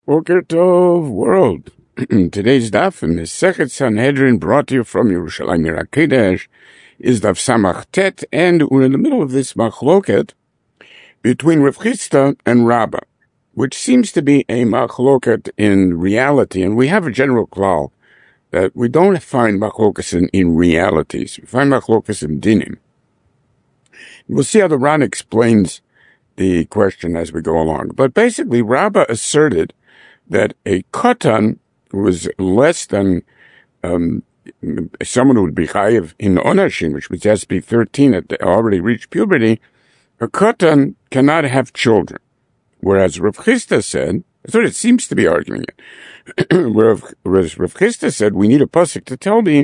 Boker Tov world. Today's daf in Mesechet Sanhedrin, brought to you from Yerushalayim Yer HaKodesh, is daf Samach Tet, and we're in the middle of this machloket between Rav Chisda and Rabbah, which seems to be a machloket in reality, and we have a general klal that we don't find machlokas in realities. We find machlokas in dinim. We'll see how the Ran explains the question as we go along. But basically, Rabbah asserted that a katan was less than someone who would be chayiv in onashim, which would just be 13, at already reached puberty. A katan cannot have children. Whereas Rav Chisda said, so it seems to be arguing it, whereas Rav Chisda said, we need a pasuk to tell me.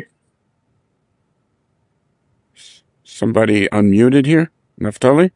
Somebody unmuted here? Naftali?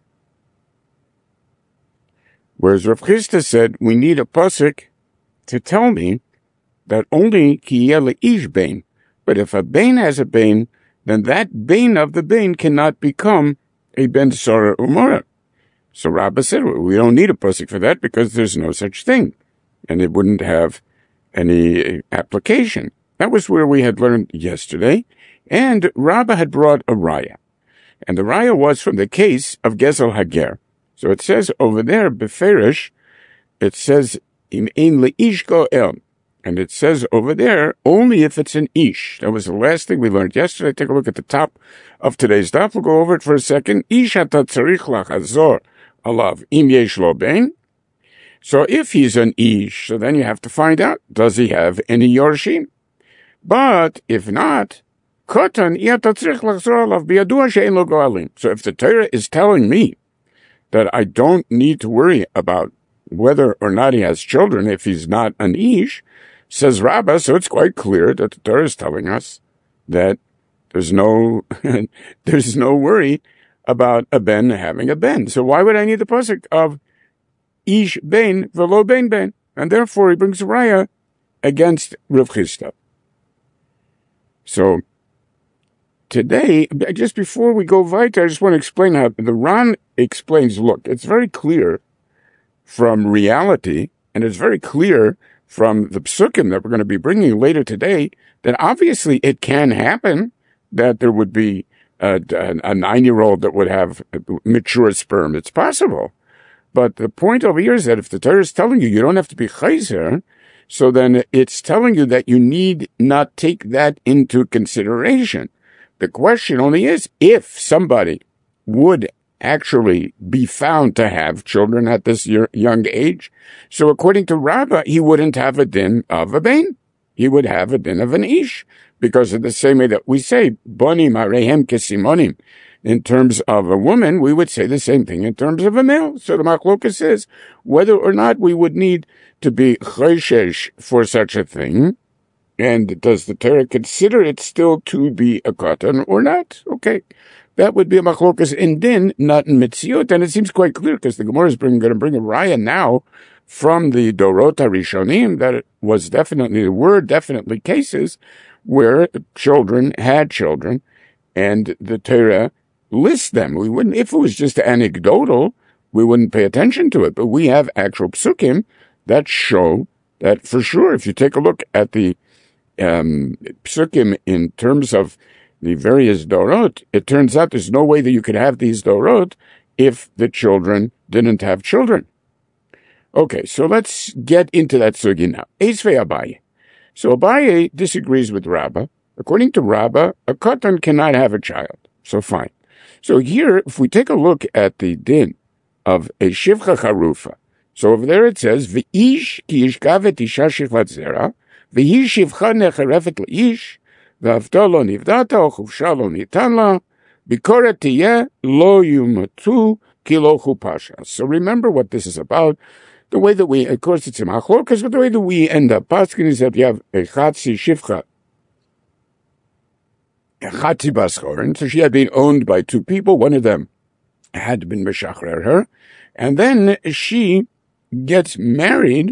Whereas Rav Chisda said, we need a pasuk to tell me that only kiyele ish bain. But if a bain has a bain, then that bain of the bain cannot become a ben Sarah umara. So Rabbah said, well, we don't need a pasuk for that because there's no such thing. And it wouldn't have any application. That was where we had learned yesterday. And Rabbah had brought a raya. And the raya was from the case of Gezel Hager. So it says over there, Beferish, it says, Im ein leish goel. And it says over there, only if it's an ish. That was the last thing we learned yesterday. Take a look at the top of today's daf. We'll go over it for a second. Ish ata tzarich lachazor alav im yesh lo bein. So if he's an ish, so then you have to find out, does he have any yorshim? But if not, kotan ata tzarich lachazor alav biyadua she'en lo goalim. So if the Torah is telling me that I don't need to worry about whether or not he has children if he's not an ish, says Rabbah, so it's quite clear that the Torah is telling us that there's no worry about a ben having a ben. So why would I need the pasuk of ish ben velo ben ben? And therefore he brings a raya against Rav Chisda. So today, just before we go weiter, I just want to explain how the Ran explains, look, it's very clear from reality, and it's very clear from the psukim that we're going to be bringing later today, that obviously it can happen that there would be a 9-year-old that would have mature sperm. It's possible. But the point over here is that if the Torah is telling you don't have to be chayzer, so then it's telling you that you need not take that into consideration. The question only is if somebody would actually be found to have children at this young age. So according to Rabbah, he wouldn't have a din of a bain. He would have a din of an ish, because of the same way that we say, bonim arehem kesimonim. In terms of a woman, we would say the same thing in terms of a male. So the machlokas says whether or not we would need to be choishesh for such a thing. And does the Torah consider it still to be a katan or not? Okay. That would be a machlokas in din, not in mitziut. And it seems quite clear because the Gemara is going to bring a raya now from the Dorot HaRishonim that it was there were definitely cases where children had children and the Torah lists them. We wouldn't, if it was just anecdotal, we wouldn't pay attention to it. But we have actual psukim that show that for sure, if you take a look at the psukim in terms of the various dorot, it turns out there's no way that you could have these dorot if the children didn't have children. Okay, so let's get into that sugi now. Eisvei Abaye. So Abaye disagrees with Rabbah. According to Rabbah, a katan cannot have a child. So fine. So here, if we take a look at the din of a shivcha charufa, so over there it says, V'ish ki yishkavet isha shivchat zera, v'hi shivcha necharefet le'ish, ועבדו לא נבדתה, או חופשה לא ניתן לה, ביקורת תהיה, לא יומתו, כי לא חופשה. So remember what this is about. The way that we, of course it's a machlokas, but the way that we end up paskin is that you have a chatzi shivcha, a chatzi baschorin, so she had been owned by two people, one of them had been meshachrer her, and then she gets married,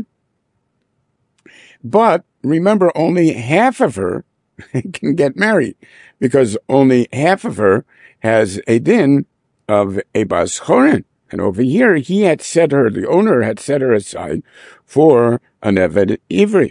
but remember only half of her can get married, because only half of her has a din of a bas chorin. And over here, he had set her, the owner had set her aside for an Eved Ivri.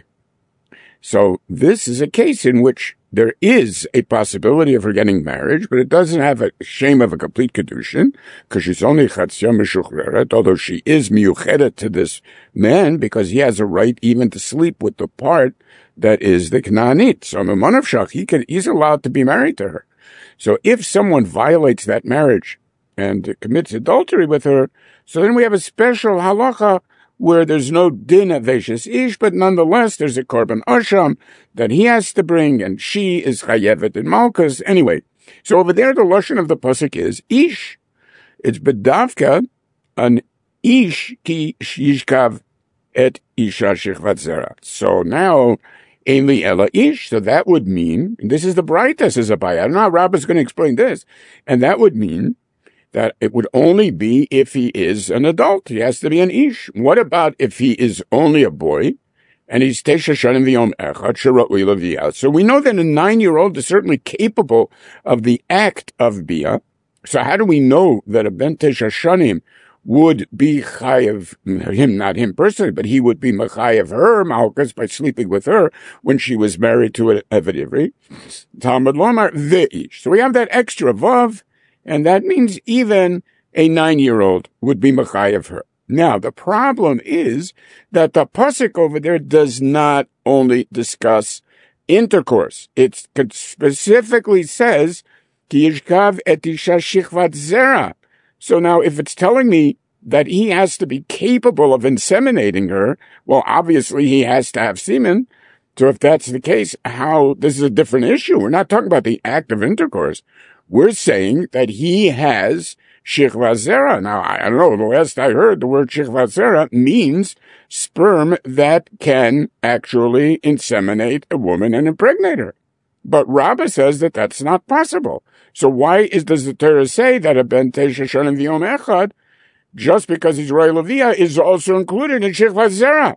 So this is a case in which there is a possibility of her getting marriage, but it doesn't have a shame of a complete kedushin, because she's only chatzia meshuchreret, although she is miyuchedet to this man, because he has a right even to sleep with the part that is the Knaanit. So Mimon of Shach, he's allowed to be married to her. So if someone violates that marriage and commits adultery with her, so then we have a special halacha where there's no din of Veshes Ish, but nonetheless there's a korban asham that he has to bring, and she is chayevet in Malkus. Anyway, so over there the lashon of the pasuk is Ish. It's bedavka an Ish ki yishkav et isha shechvat zera. So now, ein li ela Ish, so that would mean, and this is the brightest as a bayah, I don't know how Rabbi's going to explain this, and that would mean that it would only be if he is an adult. He has to be an ish. What about if he is only a boy and he's tesha shanim v'yom echad sherot l'yaviyah? So we know that a 9-year-old is certainly capable of the act of bia. So how do we know that a ben tesha shanim would be chayev him, not him personally, but he would be mechayev her malchus by sleeping with her when she was married to an Eved Ivri? Talmud lomar ve'ish. So we have that extra vav. And that means even a 9-year-old would be mechayev her. Now, the problem is that the pasuk over there does not only discuss intercourse. It specifically says, Ki yishkav et isha shichvat zera. So now, if it's telling me that he has to be capable of inseminating her, well, obviously he has to have semen. So if that's the case, this is a different issue. We're not talking about the act of intercourse. We're saying that he has shichvat zera. Now, I don't know, the last I heard, the word shichvat zera means sperm that can actually inseminate a woman and impregnate her. But Rabbah says that that's not possible. So why does the Torah say that a ben tesha shanim v'yom echad, just because he's roy leviyah, is also included in shichvat zera?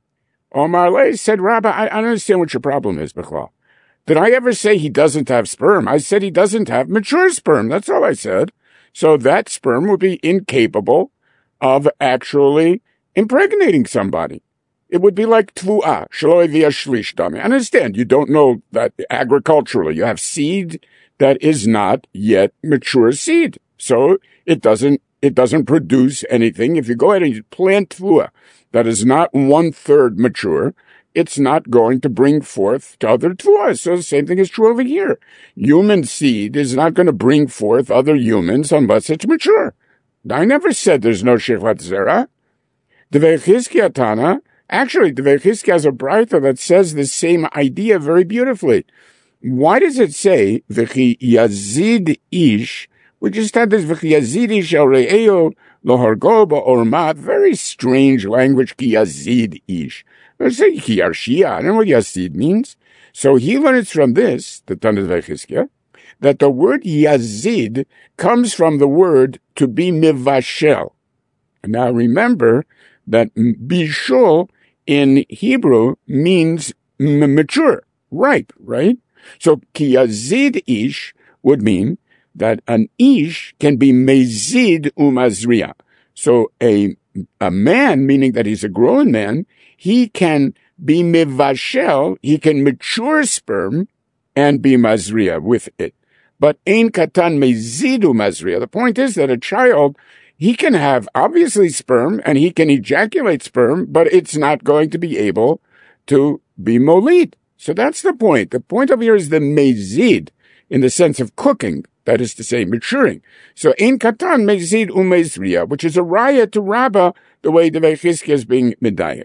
Omar Lei said, Rabbah, I don't understand what your problem is, Bechlal. Did I ever say he doesn't have sperm? I said he doesn't have mature sperm. That's all I said. So that sperm would be incapable of actually impregnating somebody. It would be like tvu'ah, shaloi v'yashlish dami. I understand you don't know that agriculturally. You have seed that is not yet mature seed. So it doesn't produce anything. If you go ahead and you plant tvu'ah that is not 1/3 mature, it's not going to bring forth to other tvuah. So the same thing is true over here. Human seed is not going to bring forth other humans unless it's mature. I never said there's no shichvat zera. Devei Chizkiah Tana, actually, Devei Chizkiah has a braita that says the same idea very beautifully. Why does it say v'chi yazid ish? We just had this v'chi yazid ish el re'eo lo hargo ba'ormat. Very strange language, ki yazid ish. Let's say ki yarshia. I don't know what yazid means. So he learns from this, the Tana Devei Chizkiah, that the word yazid comes from the word to be mivashel. Now remember that bishul in Hebrew means mature, ripe, right? So ki yazid ish would mean that an ish can be mezid umazriya. So a man, meaning that he's a grown man, he can be mivashel, he can mature sperm and be mazriya with it. But ein katan mezid umazriya. The point is that a child, he can have obviously sperm and he can ejaculate sperm, but it's not going to be able to be molid. So that's the point. The point over here is the mezid in the sense of cooking. That is to say, maturing. So ein katan mezid umezriya, which is a raya to Rabbah, the way the Devei Chizkiah is being medayek.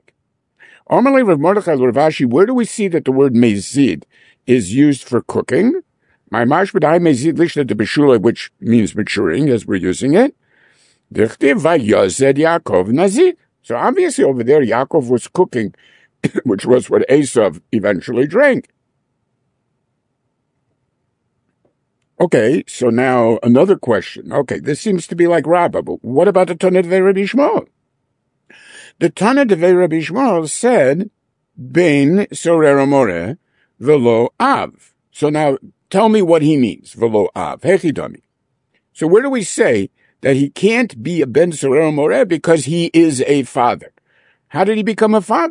Amalei Rav Mordechai Rav Ashi, where do we see that the word mezid is used for cooking? My mashbedai mezid lishna de beshula, which means maturing, as we're using it. Dichtiv vayozed Yaakov nazid. So obviously over there, Yaakov was cooking, which was what Esav eventually drank. Okay, so now another question. Okay, this seems to be like Rabbah, but what about the Tana Devei Rabbi Shmuel? The Tana Devei Rabbi Shmuel said, Bein sorera more velo av. So now tell me what he means, velo av. Hechidami. So where do we say that he can't be a ben sorera more because he is a father? How did he become a father?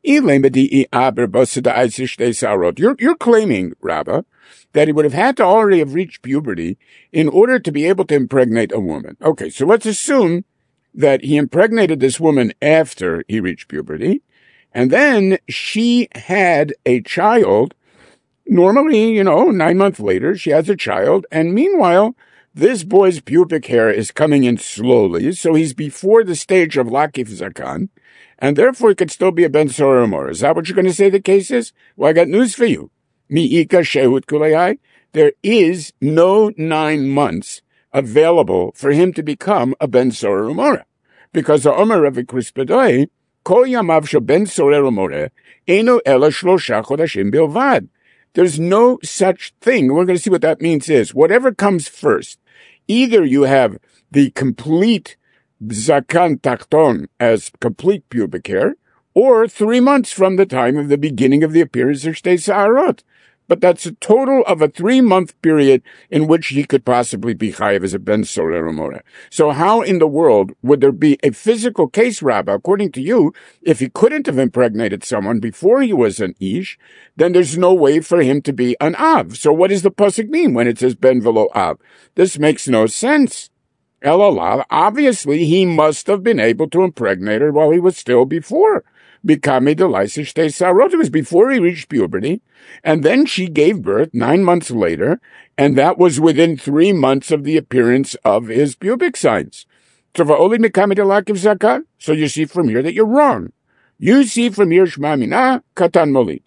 You're claiming, Rabba, that he would have had to already have reached puberty in order to be able to impregnate a woman. Okay, so let's assume that he impregnated this woman after he reached puberty, and then she had a child. Normally, 9 months later, she has a child, and meanwhile, this boy's pubic hair is coming in slowly, so he's before the stage of Lakif Zakan, and therefore he could still be a Ben Sorah Amora. Is that what you're going to say the case is? Well, I got news for you. Mi'ika Shehut Kulayai. There is no 9 months available for him to become a Ben Sorah Amora. Because the Omer of Krispedoi, Kol Yamav Shel Ben Sorah Amora, Eno Ela Shlosha Chodashim Bilvad. There's no such thing. We're going to see what that means is. Whatever comes first, either you have the complete Zakan Tachton as complete pubic hair, or 3 months from the time of the beginning of the appearance of Shtei Saharot. But that's a total of a 3-month period in which he could possibly be chayav as a Ben Sorah Amora. So how in the world would there be a physical case, Rabbi, according to you, if he couldn't have impregnated someone before he was an Ish, then there's no way for him to be an Av. So what does the pasuk mean when it says Ben Velo Av? This makes no sense. Elalav, obviously he must have been able to impregnate her while he was still before. Bikami Delaisa Shtei Sarot. It was before he reached puberty, and then she gave birth 9 months later, and that was within 3 months of the appearance of his pubic signs. So you see from here that you're wrong. You see from here Shema Mina Katan Molit.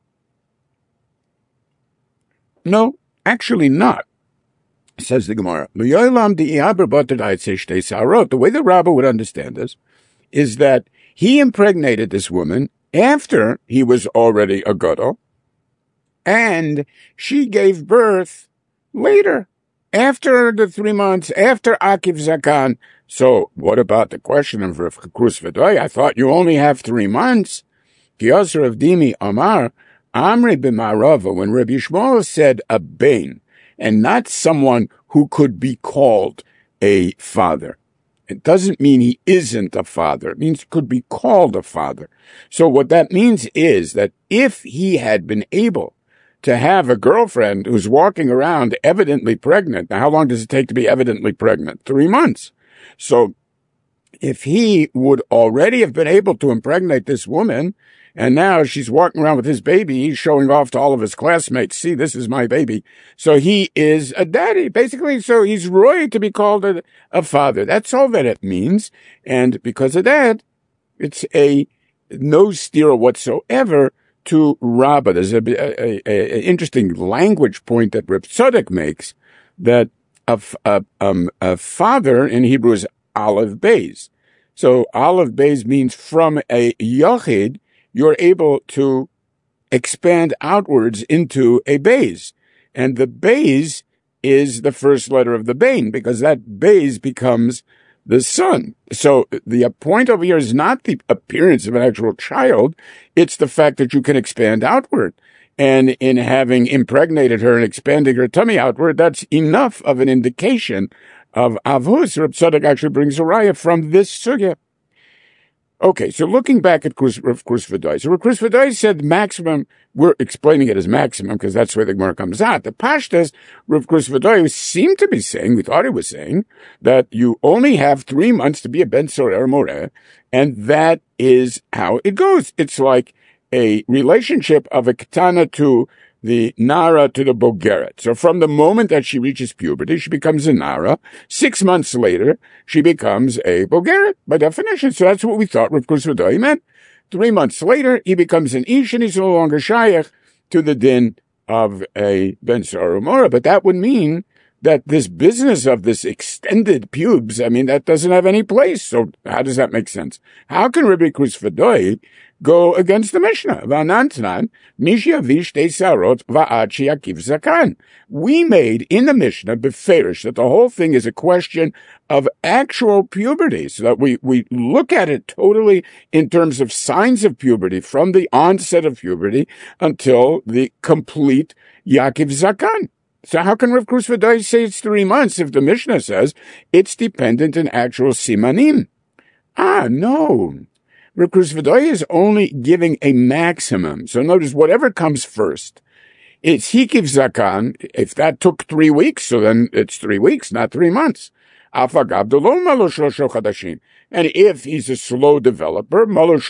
No, actually not. Says the Gemara. The way the Rabbah would understand this is that he impregnated this woman after he was already a gadol, and she gave birth later, after the 3 months, after Akiv Zakan. So what about the question of Rav Krus V'doi? I thought you only have 3 months. Kiyosar of Dimi Amar, Amri b'Marava, when Rabbi Yishmael said a bain, and not someone who could be called a father. It doesn't mean he isn't a father. It means he could be called a father. So what that means is that if he had been able to have a girlfriend who's walking around evidently pregnant, now how long does it take to be evidently pregnant? 3 months. So if he would already have been able to impregnate this woman, and now she's walking around with his baby, he's showing off to all of his classmates, see, this is my baby. So he is a daddy, basically. So he's roy to be called a father. That's all that it means. And because of that, it's a no steer whatsoever to Rabbah. There's an interesting language point that Reb Tzadok makes, that a father in Hebrew is Aleph Beis. So Aleph Beis means from a Yachid, you're able to expand outwards into a Beis. And the Beis is the first letter of the Bain, because that Beis becomes the son. So the point over here is not the appearance of an actual child, it's the fact that you can expand outward. And in having impregnated her and expanding her tummy outward, that's enough of an indication of Avus. Reb Tzadok actually brings a raya from this sugya. Okay, so looking back at Rav Krus V'doi. So Rav Krus V'doi said maximum, we're explaining it as maximum because that's where the Gemara comes out. The Pashtas, Rav Krus V'doi seemed to be saying, we thought he was saying, that you only have 3 months to be a Ben Sorah Moreh, and that is how it goes. It's like a relationship of a Ketana to the Nara to the Bogeret. So from the moment that she reaches puberty, she becomes a Nara. 6 months later, she becomes a Bogeret, by definition. So that's what we thought Rav Krus V'doi meant. 3 months later, he becomes an Ish, and he's no longer Shayach to the din of a Ben Sorah Moreh. But that would mean that this business of this extended pubes, I mean, that doesn't have any place. So how does that make sense? How can Rabbi Krus V'doi go against the Mishnah? We made in the Mishnah beferish that the whole thing is a question of actual puberty, so that we look at it totally in terms of signs of puberty from the onset of puberty until the complete Yaakov Zakan. So how can Rav Krus V'doi say it's 3 months if the Mishnah says it's dependent on actual simanim? No. Reb Cruz V'doi is only giving a maximum. So notice whatever comes first. It's Hikiv Zakan. If that took 3 weeks, so then it's 3 weeks, not 3 months. And if he's a slow developer,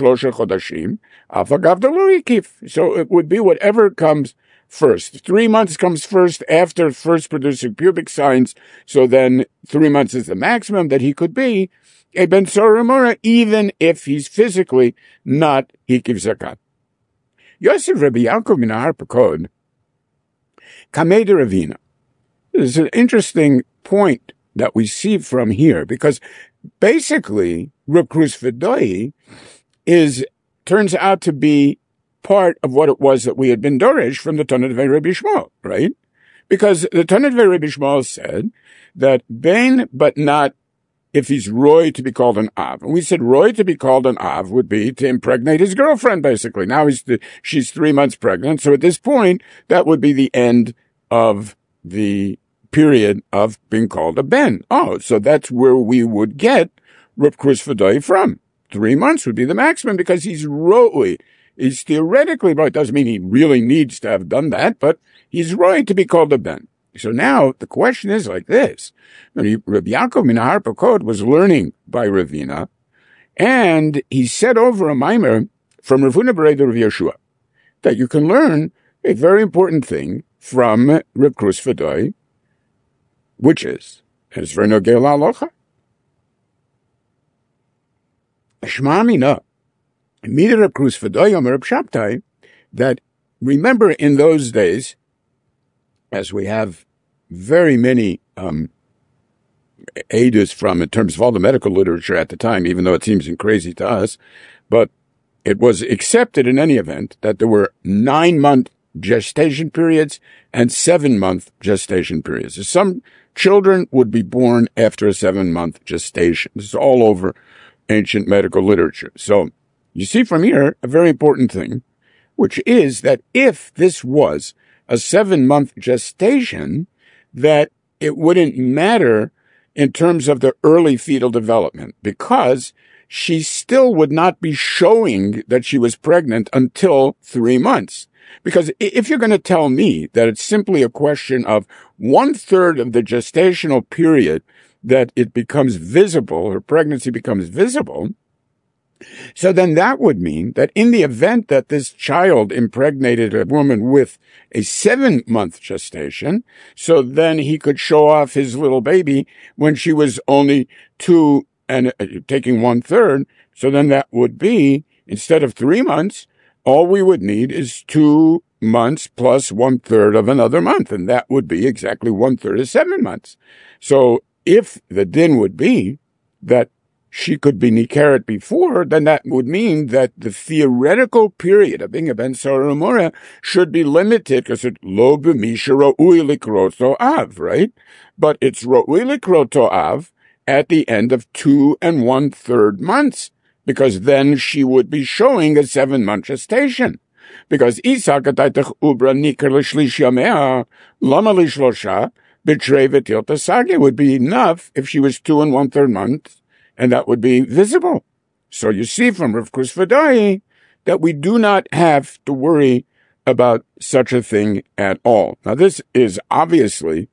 so it would be whatever comes first. 3 months comes first after first producing pubic signs, so then 3 months is the maximum that he could be a Ben Sorah, even if he's physically not Hikiv Zakan. Yosef Rabbi Yaakov min Har Pakod, Kamei de Ravina. This is an interesting point that we see from here, because basically Reb Cruz V'doi turns out to be part of what it was that we had been dorish from the Tanna Devei Rabbi Shmuel, right? Because the Tanna Devei Rabbi Shmuel said that Ben, but not if he's Roy to be called an Av. And we said Roy to be called an Av would be to impregnate his girlfriend, basically. Now she's 3 months pregnant. So at this point, that would be the end of the period of being called a Ben. Oh, so that's where we would get Reb Cruz V'doi from. 3 months would be the maximum because he's Roy. He's theoretically, but it doesn't mean he really needs to have done that, but he's Roy to be called a Ben. So now the question is like this. Rabbi Yaakov min Har Pakod was learning by Ravina, and he said over a mimer from Rav Huna bar Rav Yeshua that you can learn a very important thing from Reb Cruz V'doi, which is, as for Nogei La'alocha, Shema Mina, Mida Reb Cruz V'doi Omer Reb Shabtai, that remember in those days, as we have very many edus from in terms of all the medical literature at the time, even though it seems crazy to us, but it was accepted in any event that there were 9-month gestation periods and 7-month gestation periods. So some children would be born after a 7-month gestation. This is all over ancient medical literature. So you see from here a very important thing, which is that if this was a 7-month gestation, that it wouldn't matter in terms of the early fetal development, because she still would not be showing that she was pregnant until 3 months. Because if you're going to tell me that it's simply a question of 1/3 of the gestational period that it becomes visible, her pregnancy becomes visible, so then that would mean that in the event that this child impregnated a woman with a 7-month gestation, so then he could show off his little baby when she was only 2 and taking 1/3. So then that would be, instead of 3 months, all we would need is 2 months plus 1/3 of another month. And that would be exactly 1/3 of 7 months. So if the din would be that she could be nikaret before, then that would mean that the theoretical period of being a Ben Sorah should be limited, because it's lo b'misha ro'ui likroto av, right? But it's ro'ui likroto av at the end of 2 1/3 months, because then she would be showing a 7-month gestation. Because Isa kataytach ubra nikar l'shlish yamea lama lishlosha b'trei v'til tasage would be enough if she was 2 1/3 months, and that would be visible. So you see from Reb Cruz V'doi that we do not have to worry about such a thing at all. Now, this is obviously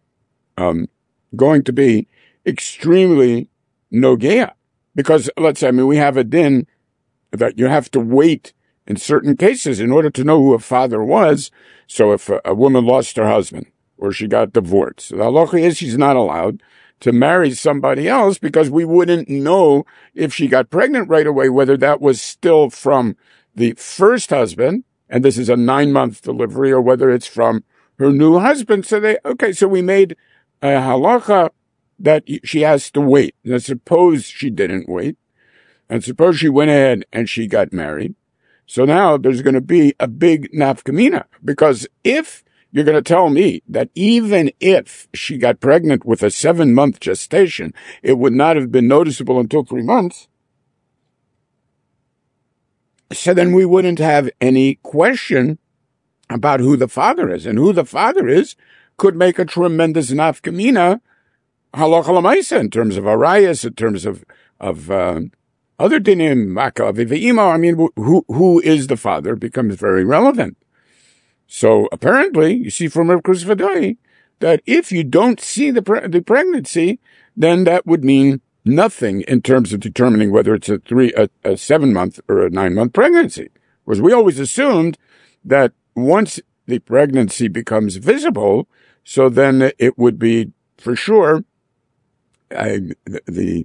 going to be extremely nogea, because let's say, we have a din that you have to wait in certain cases in order to know who a father was. So if a woman lost her husband or she got divorced, the halacha is she's not allowed to marry somebody else, because we wouldn't know if she got pregnant right away, whether that was still from the first husband, and this is a 9-month delivery, or whether it's from her new husband. So so we made a halacha that she has to wait. Now, suppose she didn't wait, and suppose she went ahead and she got married. So now there's going to be a big nafkamina, because if you're going to tell me that even if she got pregnant with a 7-month gestation, it would not have been noticeable until 3 months, so then we wouldn't have any question about who the father is. And who the father is could make a tremendous nafkamina halacha l'maisa in terms of arayas, in terms of Other dinim, makav v'imo, I mean, who is the father becomes very relevant. So apparently, you see from Rav Kruz Vadai, that if you don't see the pregnancy, then that would mean nothing in terms of determining whether it's a 7-month or a 9-month pregnancy. Because we always assumed that once the pregnancy becomes visible, so then it would be for sure the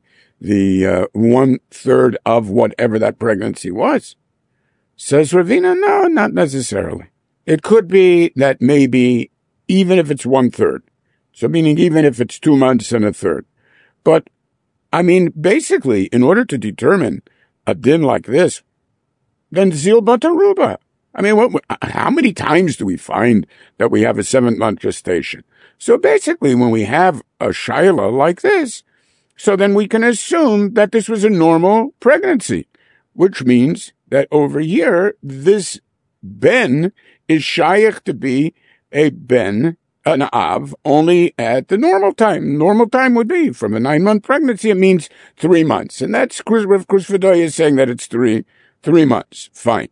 1/3 of whatever that pregnancy was. Says Ravina, no, not necessarily. It could be that maybe even if it's 1/3, so meaning even if it's 2 months and a third. But, I mean, basically, in order to determine a din like this, then zil bataruba. I mean, how many times do we find that we have a 7-month gestation? So basically, when we have a shaila like this, so then we can assume that this was a normal pregnancy, which means that over here, this ben is shaykh to be a ben, an av, only at the normal time. Normal time would be from a 9-month pregnancy, it means 3 months. And that's Rav Kruz Vadai is saying that it's three months. Fine.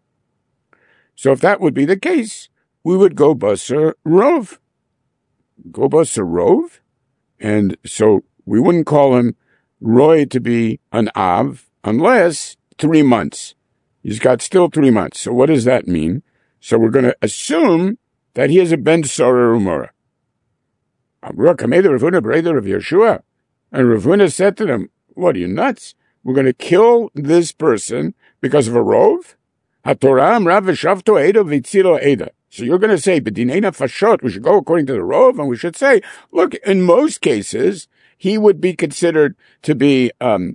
So if that would be the case, we would go basar rov. Go basar rov? And so we wouldn't call him roy to be an av unless 3 months. He's got still 3 months. So what does that mean? So we're going to assume that he is a ben Sarah Umara. Amrua Kameda Ravuna Breda of Yeshua. And Ravuna said to them, what are you nuts? We're going to kill this person because of a rov? HaTorah Amra v'shavto Eda v'tzilo Eda. So you're going to say, B'dineina fashot, we should go according to the rov, and we should say, look, in most cases, he would be considered to be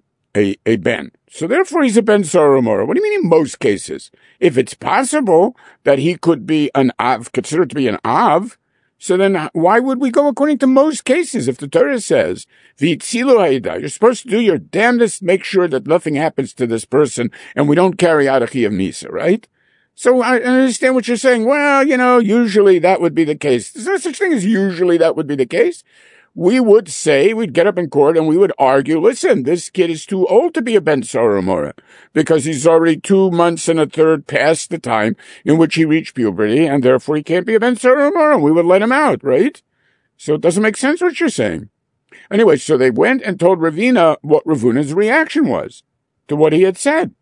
a ben. So therefore he's a ben Saromora. What do you mean in most cases? If it's possible that he could be an av, considered to be an av, so then why would we go according to most cases? If the Torah says, V'itzilu ha'ida, you're supposed to do your damnedest, make sure that nothing happens to this person, and we don't carry out a chiyuv misa, right? So I understand what you're saying. Well, usually that would be the case. There's no such thing as usually that would be the case. We would say, we'd get up in court and we would argue, listen, this kid is too old to be a ben Saromora because he's already 2 months and a third past the time in which he reached puberty, and therefore he can't be a ben Saromora. We would let him out, right? So it doesn't make sense what you're saying. Anyway, so they went and told Ravina what Ravuna's reaction was to what he had said.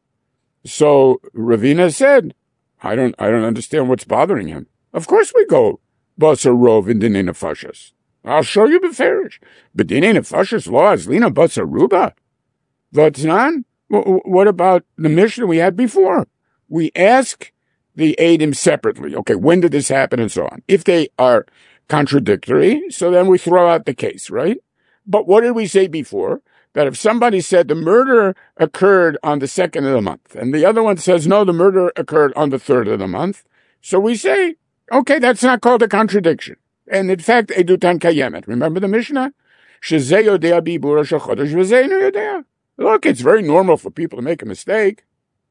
So Ravina said, I don't understand what's bothering him. Of course we go basar rov in dinei nefashos. I'll show you beferish. But dinei nefashos law is lina basar ruba. Vatnan? What about the Mishnah we had before? We ask the Eidim separately. Okay, when did this happen and so on? If they are contradictory, so then we throw out the case, right? But what did we say before? That if somebody said the murder occurred on the 2nd of the month, and the other one says, no, the murder occurred on the 3rd of the month, so we say, okay, that's not called a contradiction. And in fact, edutan kayemet. Remember the Mishnah? Shezeh yodea bibur shachodesh v'zeh no yodea. Look, it's very normal for people to make a mistake.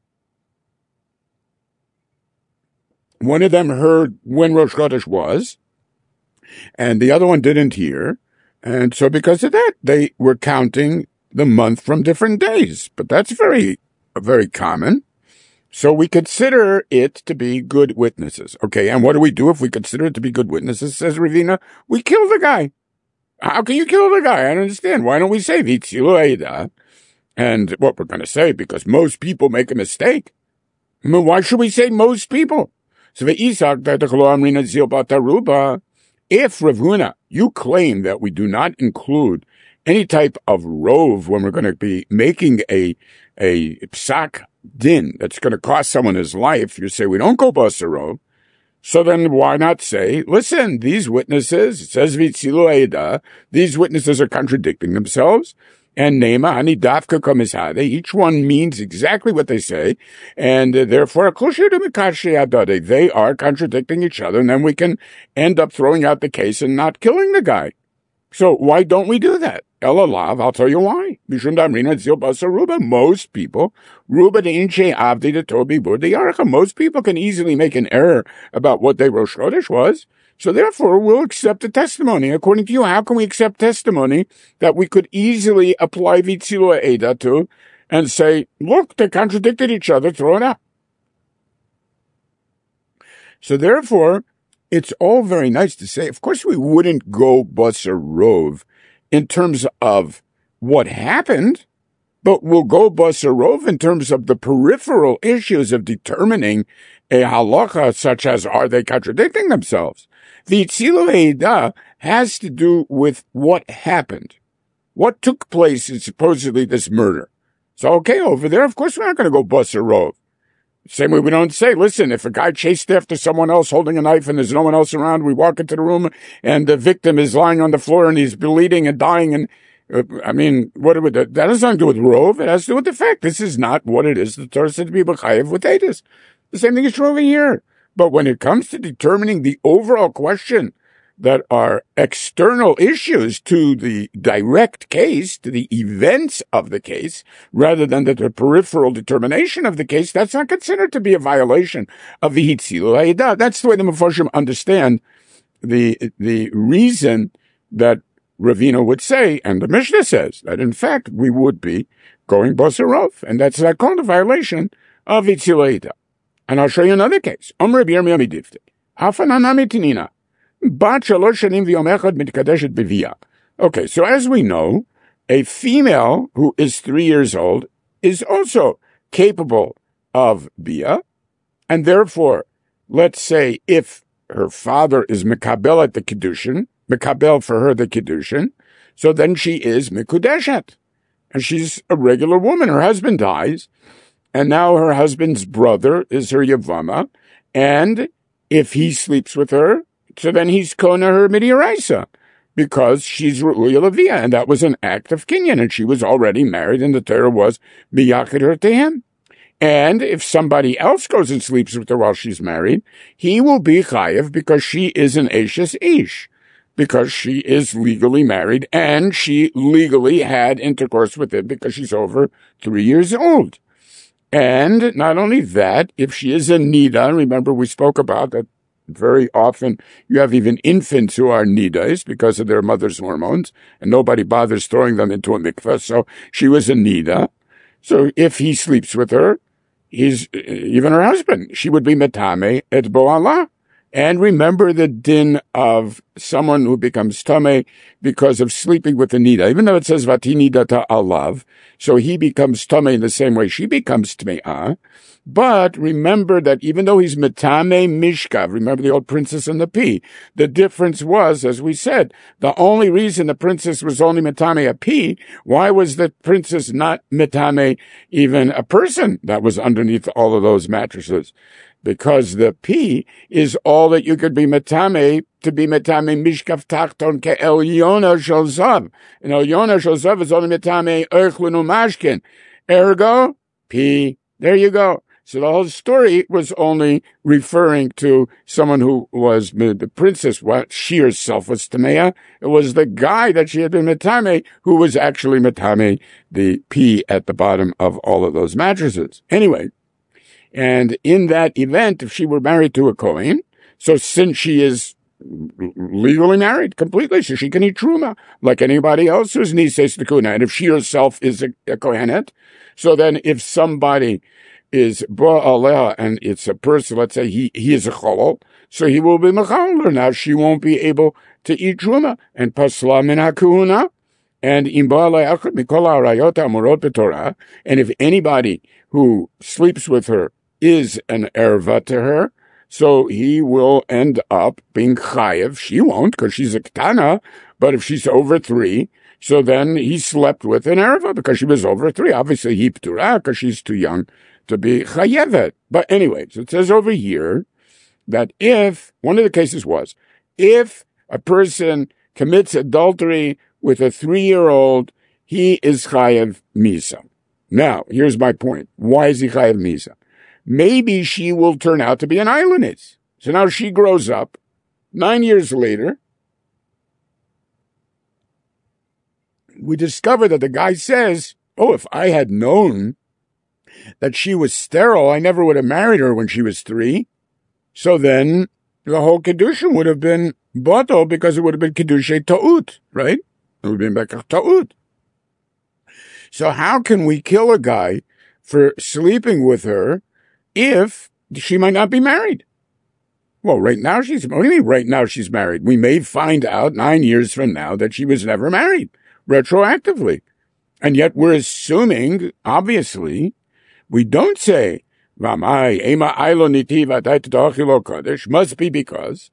One of them heard when Rosh Chodesh was, and the other one didn't hear. And so because of that, they were counting the month from different days. But that's very, very common. So we consider it to be good witnesses. Okay, and what do we do if we consider it to be good witnesses, says Ravina? We kill the guy. How can you kill the guy? I don't understand. Why don't we say V'tzilu ha'ida? And what we're going to say, because most people make a mistake. I mean, why should we say most people? So Ve'isak Datachlo Amrina Zil Bataruba. If Ravuna, you claim that we do not include any type of rove when we're going to be making a psak din that's going to cost someone his life, you say we don't go basar rov. So then why not say, listen, these witnesses, it says V'tzilu ha'ida, these witnesses are contradicting themselves. And Nema, Ani Dafka Komisade, each one means exactly what they say, and therefore, they are contradicting each other, and then we can end up throwing out the case and not killing the guy. So why don't we do that? Elalav, I'll tell you why. Most people, most people can easily make an error about what their Rosh Chodesh was. So therefore, we'll accept the testimony. According to you, how can we accept testimony that we could easily apply V'tzilu ha'ida to, and say, look, they contradicted each other, throw it out. So therefore, it's all very nice to say, of course we wouldn't go basar rov in terms of what happened, but we'll go basar rov in terms of the peripheral issues of determining a halacha, such as, are they contradicting themselves? The Tzila Eidah has to do with what happened. What took place in supposedly this murder. So, okay, over there, of course we're not going to go basar rov. Same way we don't say, listen, if a guy chased after someone else holding a knife and there's no one else around, we walk into the room and the victim is lying on the floor and he's bleeding and dying. And what would that has nothing to do with rov. It has to do with the fact this is not what it is. The Torah said to be b'chayev with edus. The same thing is true over here. But when it comes to determining the overall question that are external issues to the direct case, to the events of the case, rather than the peripheral determination of the case, that's not considered to be a violation of the Hitzil Eidah. That's the way the Mefarshim understand the reason that Ravina would say, and the Mishnah says, that in fact we would be going basar rov, and that's not called a violation of Hitzil Eidah. And I'll show you another case. Omer B'Yirmiyah Midifte. Hafanana mitinina. Okay, so as we know, a female who is 3 years old is also capable of bia, and therefore, let's say if her father is mekabel at the kiddushin, mekabel for her the kiddushin, so then she is mikudeshet, and she's a regular woman. Her husband dies, and now her husband's brother is her yavama, and if he sleeps with her, so then he's kona her midiraisa, because she's Ru'uya Levia, and that was an act of kinyan, and she was already married, and the Torah was miyakid her to him. And if somebody else goes and sleeps with her while she's married, he will be chayev because she is an eshes ish, because she is legally married, and she legally had intercourse with him because she's over 3 years old. And not only that, if she is a nida, remember we spoke about that. Very often, you have even infants who are nidas because of their mother's hormones, and nobody bothers throwing them into a mikveh. So she was a nida. So if he sleeps with her, he's even her husband. She would be metame et bo'ala. And remember the din of someone who becomes tameh because of sleeping with a nida, even though it says vati nida ta alav. So he becomes tameh in the same way she becomes tme'ah. But remember that even though he's metame mishkav, remember the old princess and the pea, the difference was, as we said, the only reason the princess was only metame a pea, why was the princess not metame even a person that was underneath all of those mattresses? Because the pea is all that you could be metame, to be metame mishkav tachton ke elyona shel zav. And elyona shel zav is only metame erchlin umashkin. Ergo, pea. There you go. So the whole story was only referring to someone who was the princess. What she herself was tamea. It was the guy that she had been metame who was actually metame, the pea at the bottom of all of those mattresses. Anyway, and in that event, if she were married to a Kohen, so since she is legally married completely, so she can eat truma like anybody else who's nises tekuna. And if she herself is a Kohenet, so then if somebody is ba'aleha and it's a person, let's say he is a cholol, so he will be mechalel. Now she won't be able to eat truma. And pasla min hakuna, and im ba'alei achad mikol ha'arayot ha'amorot b'Torah, and if anybody who sleeps with her is an erva to her, so he will end up being chayev. She won't, because she's a ketana, but if she's over 3, so then he slept with an erva because she was over 3. Obviously, he p'turah because she's too young to be chayevet. But anyway, so it says over here that if, one of the cases was, if a person commits adultery with a 3-year-old, he is chayev misa. Now, here's my point. Why is he chayev misa? Maybe she will turn out to be an islandess. So now she grows up. 9 years later, we discover that the guy says, oh, if I had known that she was sterile, I never would have married her when she was 3. So then the whole Kedushin would have been batal because it would have been Kedushay Ta'ut, right? It would have been Bekach Ta'ut. So how can we kill a guy for sleeping with her if she might not be married? Well, what do you mean right now she's married? We may find out 9 years from now that she was never married, retroactively. And yet we're assuming, obviously, we don't say, must be because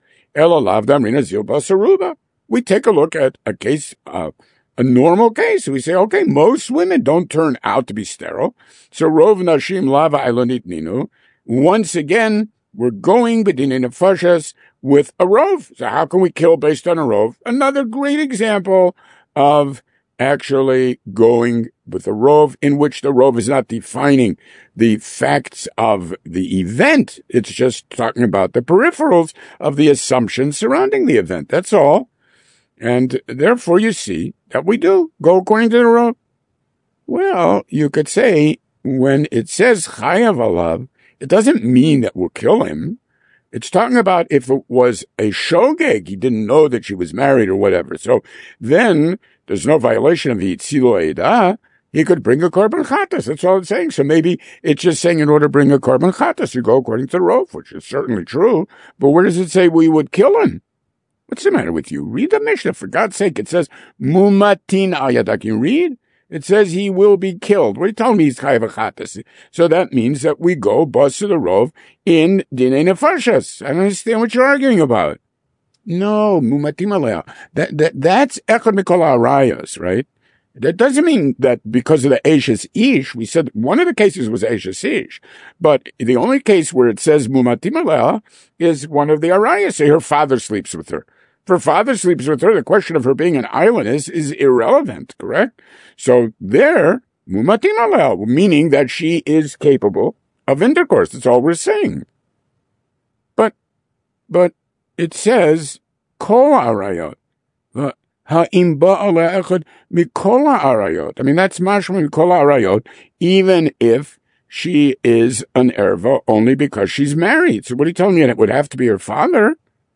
we take a look at a case, a normal case. We say, okay, most women don't turn out to be sterile. So rov nashim lava ilonit ninu. Once again, we're going b'dinei nefashos with a rov. So how can we kill based on a rov? Another great example of actually going with a rov in which the rov is not defining the facts of the event. It's just talking about the peripherals of the assumptions surrounding the event. That's all. And therefore you see that we do go according to the rov. Well, you could say when it says chayav alav, it doesn't mean that we'll kill him. It's talking about if it was a shogeg, he didn't know that she was married or whatever. So then there's no violation of the Yitzilo Eidah. He could bring a korban chatas. That's all it's saying. So maybe it's just saying in order to bring a korban chatas, you go according to the rov, which is certainly true. But where does it say we would kill him? What's the matter with you? Read the Mishnah, for God's sake. It says, mumatin al yadak. You read? It says he will be killed. What are you telling me? He's chayav chatas. So that means that we go bus to the rov in dinei nefashos. I don't understand what you're arguing about. No, mumatim alea. That's echad mikol ha'arayos, right? That doesn't mean that because of the Eshes Ish, we said one of the cases was Eshes Ish, but the only case where it says mumatim alea is one of the arayos. So her father sleeps with her. If her father sleeps with her, the question of her being an islandess is irrelevant, correct? So there, mumatim alea, meaning that she is capable of intercourse. That's all we're saying. But it says kol arayot. Ha'im ba'ala echad mikol ha'arayot. I mean, that's mashma mikol ha'arayot, even if she is an erva only because she's married. So what are you telling me? It would have to be her father?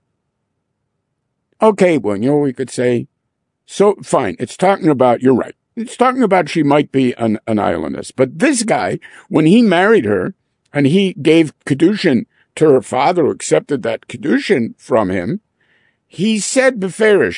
Okay, well, we could say, so fine, it's talking about, you're right. It's talking about she might be an islandess. But this guy, when he married her and he gave kedushin to her father, who accepted that kedushin from him, he said beferish,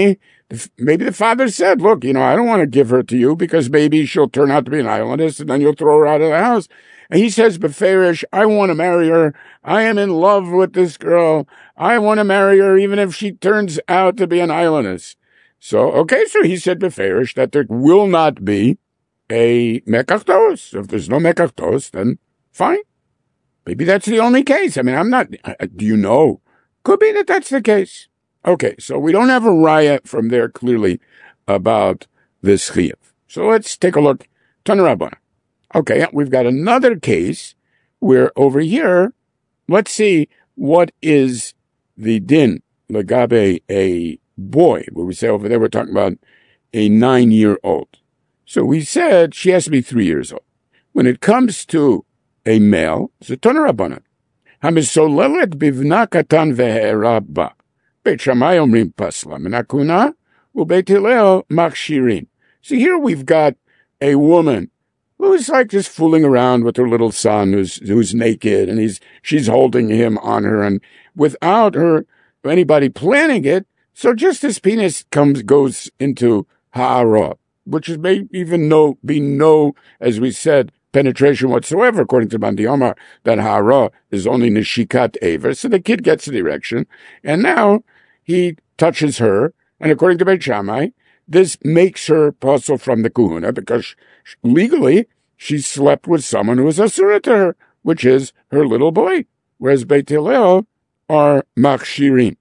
maybe the father said, look, I don't want to give her to you because maybe she'll turn out to be an islandess and then you'll throw her out of the house. And he says beferish, I want to marry her. I am in love with this girl. I want to marry her even if she turns out to be an islandess. So he said beferish that there will not be a mekachtos. If there's no mekachtos, then fine. Maybe that's the only case. I mean, do you know? Could be that that's the case. Okay, so we don't have a raya from there clearly about this chiyuv. So let's take a look. Tanarabana. Okay, we've got another case where over here, let's see what is the din legabe a boy, where we say over there we're talking about a 9-year-old. So we said she has to be 3 years old. When it comes to a male, it's a Tanarabana. Hamisolelet bivna katan ve'erabba. Beit Shammai omrim pasla menakuna uBeit Hillel machshirin. So here we've got a woman who's like just fooling around with her little son who's naked and she's holding him on her and without anybody planning it. So just this penis goes into ha'ara, which is may even be no, as we said, penetration whatsoever, according to Bandi Omar, that ha'ara is only nishikat aver. So the kid gets the erection, and now he touches her, and according to Beit Shammai, this makes her puzzle from the kahuna, because legally she slept with someone who is asura to her, which is her little boy, whereas Beit Hillel are machshirin.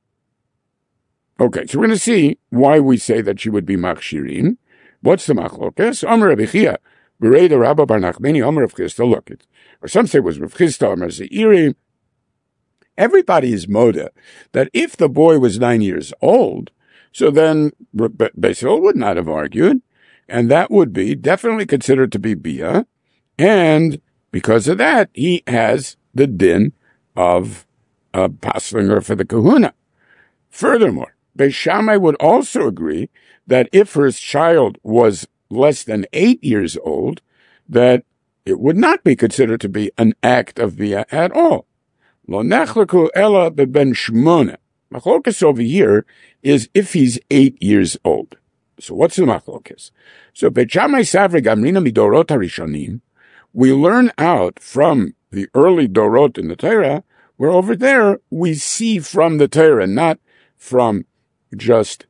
Okay, so we're going to see why we say that she would be machshirin. What's the machlokes? Amar Rabbi Chia, Berei the Rabba Bar Nachmani, Amar Rav Chisda, look it. Or some say it was Rav Chisda, Amar Zeiri. Everybody is moda that if the boy was 9 years old, so then Beis Hillel would not have argued, and that would be definitely considered to be bia, and because of that, he has the din of pasling her for the kahuna. Furthermore, Beis Shammai would also agree that if her child was less than 8 years old, that it would not be considered to be an act of bia at all. Lo nechlaku ela beben shmona. Machlokas over here is if he's 8 years old. So what's the machlokas? So Beit Shammai Savri Gamrina Midorot Harishonim, we learn out from the early Dorot in the Torah, where over there we see from the Torah, not from just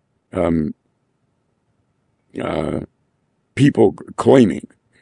people claiming,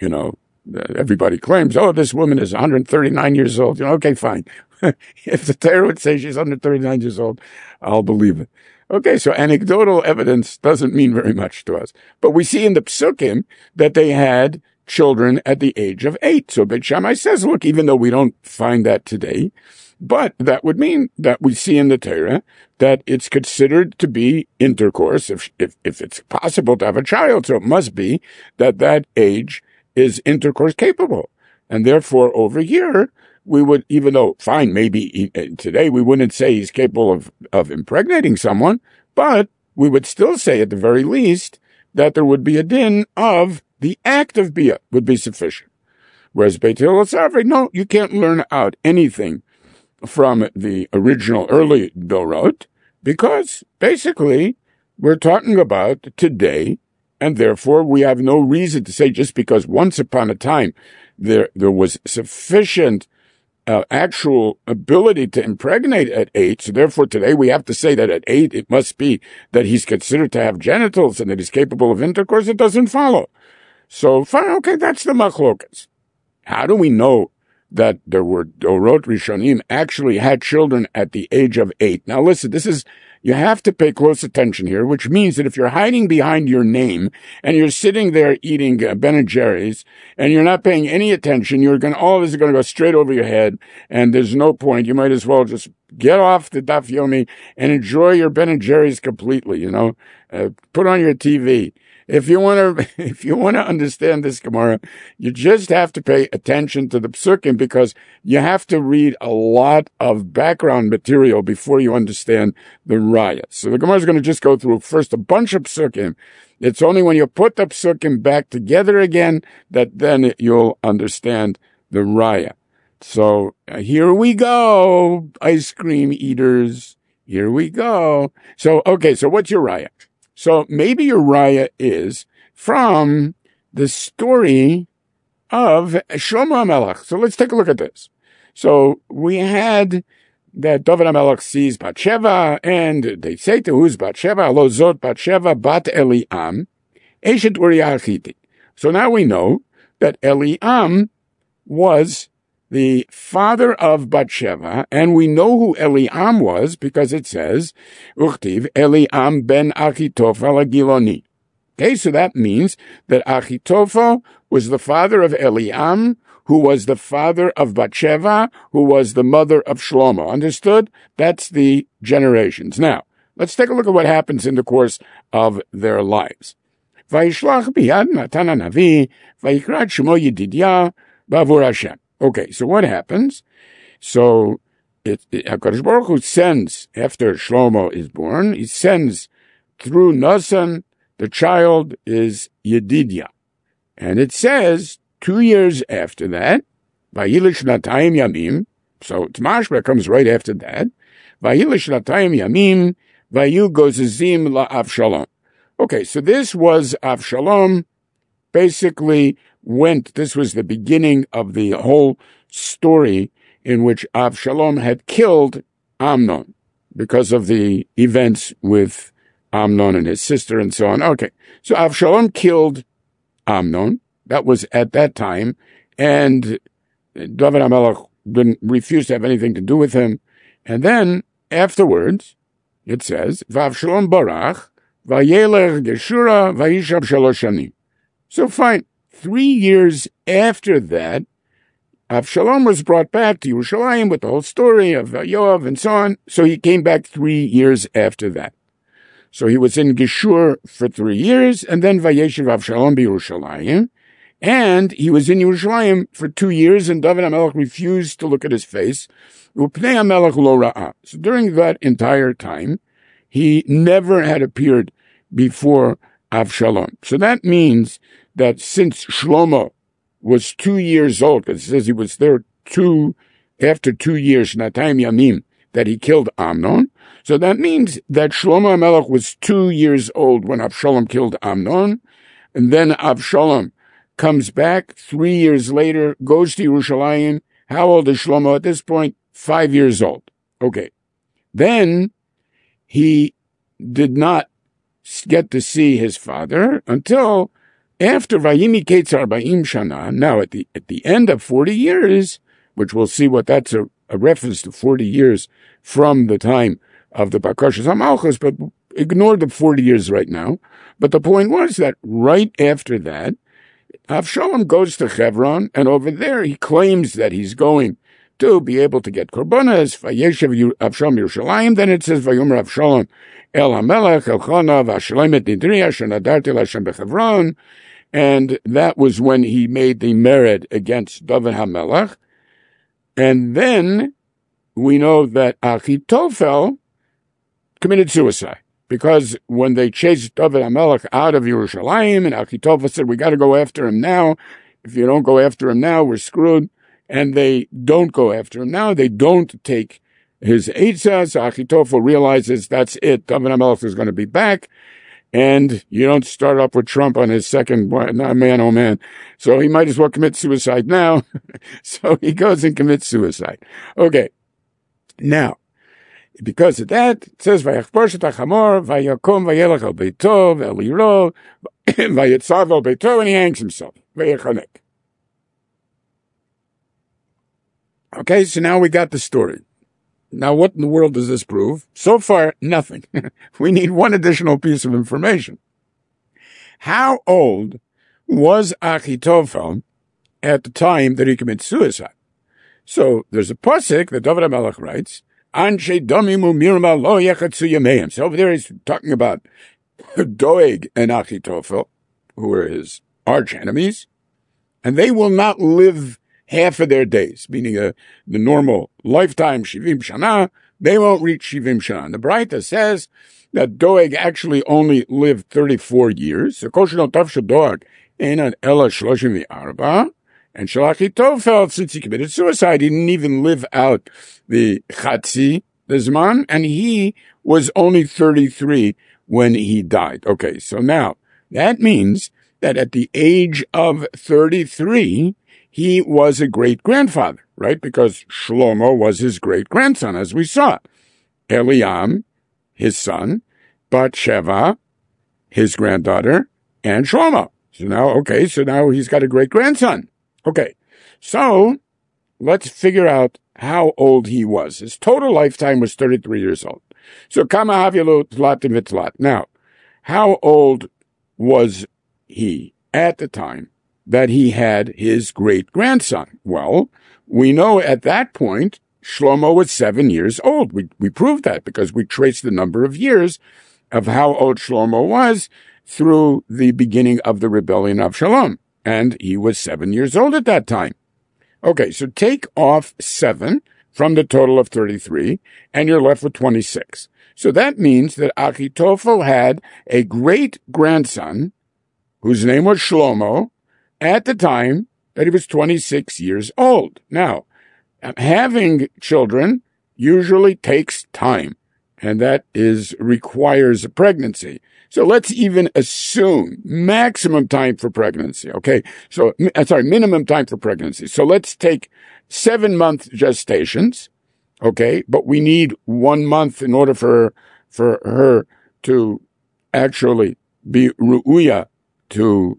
everybody claims, oh, this woman is 139 years old. Okay, fine. If the Torah would say she's 139 years old, I'll believe it. Okay, so anecdotal evidence doesn't mean very much to us. But we see in the Psukim that they had children at the age of 8. So Beit Shammai says, look, even though we don't find that today, but that would mean that we see in the Torah that it's considered to be intercourse if it's possible to have a child. So it must be that age is intercourse capable. And therefore, over here, we would, even though, fine, maybe today we wouldn't say he's capable of impregnating someone, but we would still say at the very least that there would be a din of the act of bia would be sufficient. Whereas Beit Hillel Savri, no, you can't learn out anything from the original early Dorot, because basically we're talking about today, and therefore we have no reason to say just because once upon a time there was sufficient actual ability to impregnate at 8, so therefore today we have to say that at 8 it must be that he's considered to have genitals and that he's capable of intercourse. It doesn't follow. So fine, okay, that's the machlokas. How do we know that there were Dorot Rishonim actually had children at the age of 8? Now listen, you have to pay close attention here, which means that if you're hiding behind your name and you're sitting there eating Ben & Jerry's and you're not paying any attention, all of this is going to go straight over your head and there's no point. You might as well just get off the Daf Yomi and enjoy your Ben & Jerry's completely, put on your TV. If you want to understand this Gemara, you just have to pay attention to the Psukim because you have to read a lot of background material before you understand the Raya. So the Gemara is going to just go through first a bunch of Psukim. It's only when you put the Psukim back together again that then you'll understand the Raya. So here we go, ice cream eaters. Here we go. So what's your Raya? So maybe your Raya is from the story of Shlomo HaMelech. So let's take a look at this. So we had that David HaMelech sees Bathsheba, and they say to who's Bathsheba? Lo zot Bathsheba bat Eliam, Eshet Uriah HaChitti. So now we know that Eliam was the father of Bathsheba, and we know who Eliam was because it says, Uchtiv Eliam ben Achitophel HaGiloni. Okay, so that means that Achitophel was the father of Eliam, who was the father of Bathsheba, who was the mother of Shlomo. Understood? That's the generations. Now, let's take a look at what happens in the course of their lives. Vayishlach biyad Natan HaNavi, vayikrat Shemo Yedidyah, bavur Hashem. Okay, so what happens? So HaKadosh Baruch Hu sends, after Shlomo is born, he sends through Nasan, the child is Yedidyah. And it says, 2 years after that, Vayilish Natayim Yamim, so Tmashba comes right after that, Vayilish Natayim Yamim, Vayu Gozizim La Avshalom. Okay, so this was Avshalom, basically this was the beginning of the whole story in which Avshalom had killed Amnon because of the events with Amnon and his sister and so on. Okay, so Avshalom killed Amnon. That was at that time, and David HaMelech refused to have anything to do with him. And then afterwards, it says, Vavshalom barach, vayelech Geshura, vayishab shalosh shanim. So fine. 3 years after that, Avshalom was brought back to Yerushalayim with the whole story of Yoav and so on. So he came back 3 years after that. So he was in Geshur for 3 years, and then Vayeshev Avshalom b'Yerushalayim. And he was in Yerushalayim for 2 years, and David HaMelech refused to look at his face. Upnei HaMelech lo ra'ah. So during that entire time, he never had appeared before Avshalom. So that means that since Shlomo was 2 years old, because it says he was there after 2 years, Natayim Yamim, that he killed Amnon. So that means that Shlomo HaMelech was 2 years old when Avshalom killed Amnon. And then Avshalom comes back 3 years later, goes to Yerushalayim. How old is Shlomo at this point? 5 years old. Okay. Then he did not get to see his father until after Vayimi Ketz Arba'im Shana. Now, at the end of 40 years, which we'll see what that's a reference to 40 years from the time of the Bakashas HaMalchus, but ignore the 40 years right now. But the point was that right after that, Avshalom goes to Hebron, and over there he claims that he's going to be able to get korbanos. Vayeshev Avshalom Yerushalayim. Then it says Vayomer Avshalom El HaMelech Elchana V'Ashalem et Nidri Asher Nadarti L'Hashem BeChevron, and that was when he made the mered against David HaMelech. And then we know that Achitophel committed suicide, because when they chased David HaMelech out of Yerushalayim, and Achitophel said, we got to go after him now. If you don't go after him now, we're screwed. And they don't go after him now. They don't take his eitzah. So Achitophel realizes that's it. David HaMelech is going to be back. And you don't start up with Trump on his second, man, oh man. So he might as well commit suicide now. So he goes and commits suicide. Okay. Now, because of that, it says, Vayachbosh et hachamor, Vayakom vayelech al beito, ve'eliro, Vayetzav al beito, and he hangs himself. Vayachanek. Okay, so now we got the story. Now, what in the world does this prove? So far, nothing. We need one additional piece of information. How old was Achitophel at the time that he commits suicide? So there's a pasuk that David HaMelech writes, Anshe domimu mirma lo yechatzu yameim. So over there he's talking about Doeg and Achitophel, who are his arch enemies, and they will not live half of their days, meaning the normal lifetime, Shivim Shana, they won't reach Shivim Shana. The Braita says that Doeg actually only lived 34 years. So Kosher Tav Shel Doeg Einan Ela Shloshim V'Arba, and Achitophel, since he committed suicide, he didn't even live out the Chatzi, the Zman, and he was only 33 when he died. Okay, so now that means that at the age of 33, he was a great-grandfather, right? Because Shlomo was his great-grandson, as we saw. Eliam, his son, Bat-Sheva, his granddaughter, and Shlomo. So now he's got a great-grandson. Okay, so let's figure out how old he was. His total lifetime was 33 years old. So Kama Havilu Tlatim V'Tlat. Now, how old was he at the time that he had his great-grandson? Well, we know at that point, Shlomo was 7 years old. We proved that because we traced the number of years of how old Shlomo was through the beginning of the rebellion of Avshalom. And he was 7 years old at that time. Okay, so take off 7 from the total of 33, and you're left with 26. So that means that Achitophel had a great-grandson whose name was Shlomo at the time that he was 26 years old. Now, having children usually takes time, and that requires a pregnancy. So let's even assume maximum time for pregnancy, okay? Minimum time for pregnancy. So let's take 7-month gestations, okay? But we need 1 month in order for her to actually be ru'uya to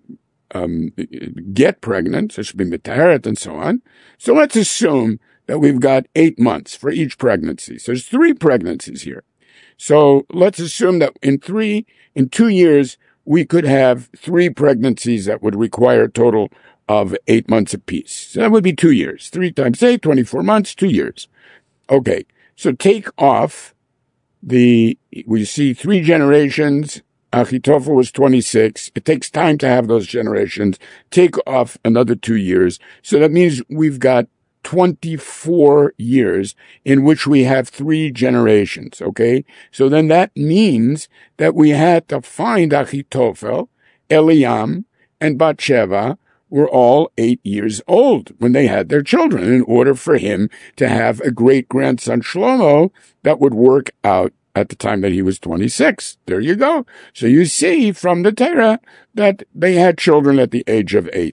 get pregnant. So she should be mitaharet and so on. So let's assume that we've got 8 months for each pregnancy. So there's 3 pregnancies here. So let's assume that in 2 years, we could have 3 pregnancies that would require a total of 8 months apiece. So that would be 2 years. 3 times 8, 24 months, 2 years. Okay, so take off we see 3 generations. Achitophel was 26. It takes time to have those generations. Take off another 2 years. So that means we've got 24 years in which we have 3 generations, okay? So then that means that we had to find Achitophel, Eliam, and Bathsheba were all 8 years old when they had their children in order for him to have a great-grandson Shlomo that would work out at the time that he was 26. There you go. So you see from the Torah that they had children at the age of 8.